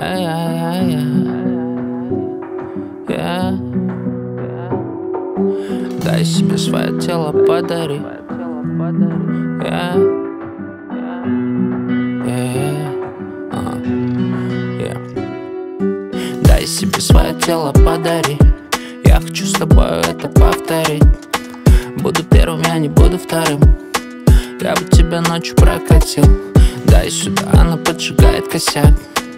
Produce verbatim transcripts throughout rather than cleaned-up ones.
Yeah, yeah, yeah, yeah. Дай себе свое тело, подари. Yeah. Yeah. Uh. Yeah. Дай себе свое тело, подари. Я хочу с тобой это повторить. Буду первым, я не буду вторым. Я бы тебя ночью прокатил. Дай сюда, она поджигает косяк.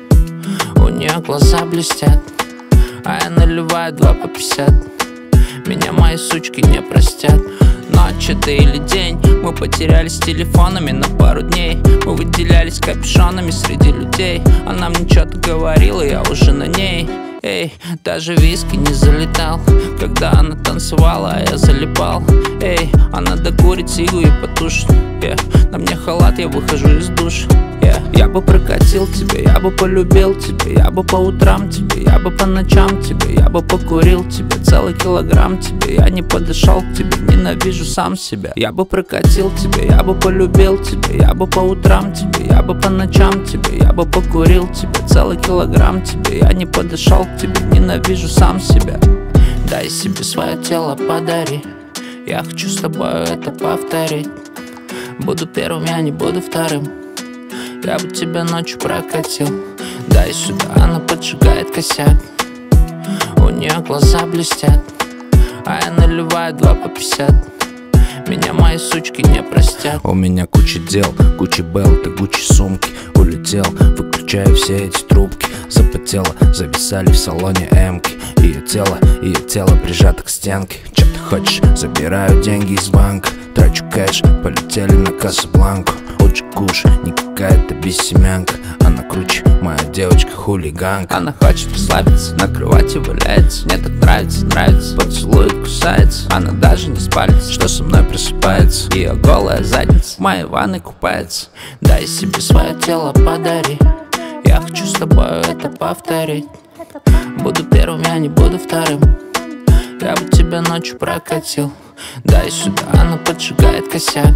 У нее глаза блестят, а я наливаю два по пятьдесят. Меня мои сучки не простят. Ночь это или день, мы потерялись телефонами на пару дней. Мы выделялись капюшонами среди людей. Она мне что-то говорила, я уже на ней. Эй, даже виски не залетал, когда она танцевала, а я залипал. Эй, она докурит сигу и потушит. Yeah. На мне халат, я выхожу из душа. Yeah. Я бы прокатил тебя, я бы полюбил тебя. Я бы по утрам тебе, я бы по ночам тебе. Я бы покурил тебе целый килограмм тебе. Я не подошел к тебе, ненавижу сам себя. Я бы прокатил тебя, я бы полюбил тебя. Я бы по утрам тебе, я бы по ночам тебе. Я бы покурил тебе целый килограмм тебе. Я не подошел к тебе, ненавижу сам себя. Дай себе свое тело, подари. Я хочу с тобой это повторить. Буду первым, я не буду вторым. Я бы тебя ночью прокатил. Дай сюда, она поджигает косяк. У нее глаза блестят, а я наливаю два по пятьдесят. Меня мои сучки не простят. У меня куча дел, куча белт и гучи сумки. Улетел, выключаю все эти трубки. Запотело, зависали в салоне эмки. Ее тело, ее тело прижато к стенке. Че ты хочешь? Забираю деньги из банка. Трачу кэш, полетели на Касабланку. Лучше куш, не какая-то бессемянка. Она круче, моя девочка хулиганка. Она хочет расслабиться, на кровати валяется. Мне так нравится, нравится, поцелует, кусается. Она даже не спалится, что со мной просыпается. Ее голая задница в моей ванной купается. Дай себе свое тело, подари. Я хочу с тобой это повторить. Буду первым, я не буду вторым. Я бы тебя ночью прокатил. Дай сюда, она поджигает косяк.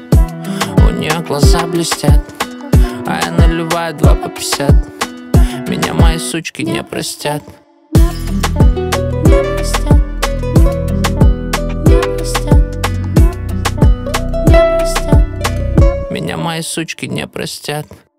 У нее глаза блестят, а я наливаю два по пятьдесят. Меня мои сучки не простят. Меня мои сучки не простят.